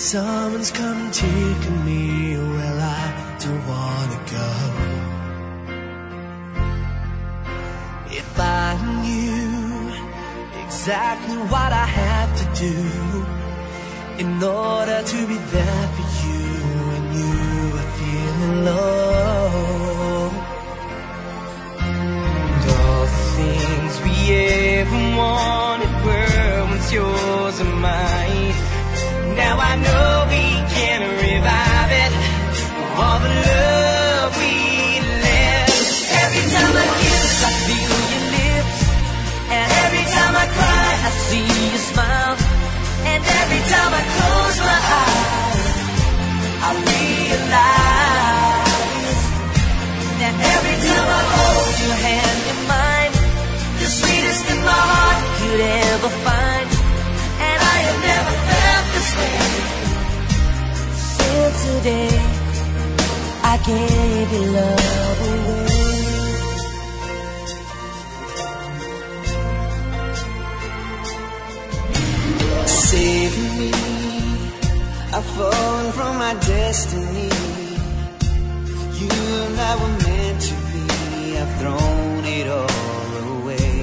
someone's come and taken me, well, I don't wanna go. If I knew exactly what I have to do in order to be there for you when you are feeling low, and all the things we ever wanted were once yours and mine. Now I know we can revive it, all the love we left. Every time I kiss, I feel your lips, and every time I cry, I see you smile, and every time I close my eyes, I realize that every time I hold your hand in mine, the sweetest in my heart could ever find. And I have never felt this way since the day I gave your love away. Saving me, I've fallen from my destiny. You and I were meant to be, I've thrown it all away.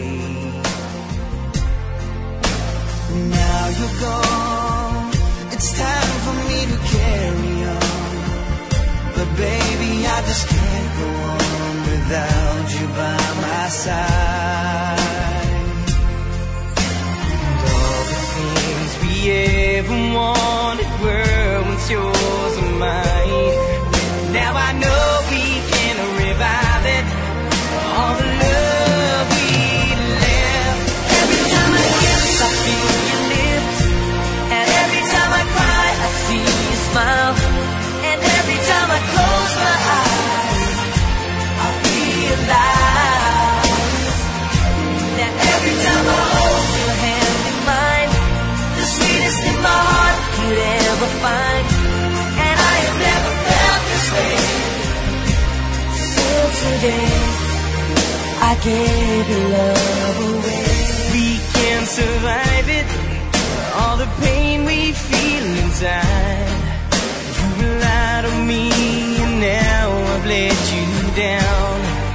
Now you're gone, it's time for me to carry on. But baby, I just can't go on without you by my side. And all the things we ever wanted were once yours and mine. Now I know we can revive it, all the love we left. Every time I kiss, I feel your lips, and every time I cry, I see you smile, and every time I close my eyes, I realize that every time I hold your hand in mine, the sweetest in my heart could ever find. And I have never felt this way since the day I gave your love away. We can survive it, all the pain we feel inside. You relied on me and now I've let you down.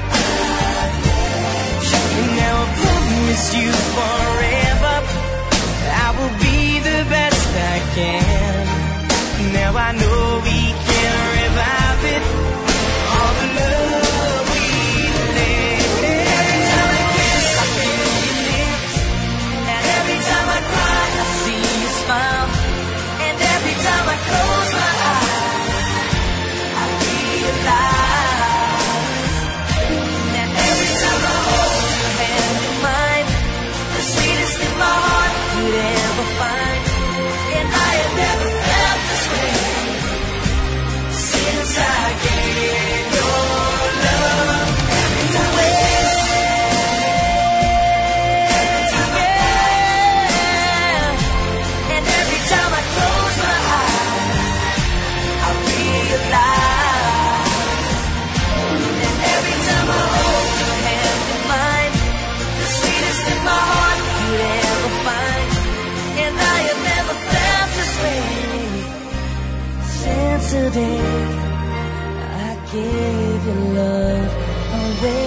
And now I promise you forever I will be the best I can. Now I know we can revive it, all the love we left. Every time I kiss, I feel your lips, and every time I cry, I see you smile, and every time I close my eyes, I realize that every time I hold your hand in mine, the sweetest in my heart could ever find. And I have never felt this way since I gave your love away. And every time I close my eyes, I realize that every time I hold your hand in mine, the sweetest in my heart could ever find. And I have never felt this way since the day I gave your love away.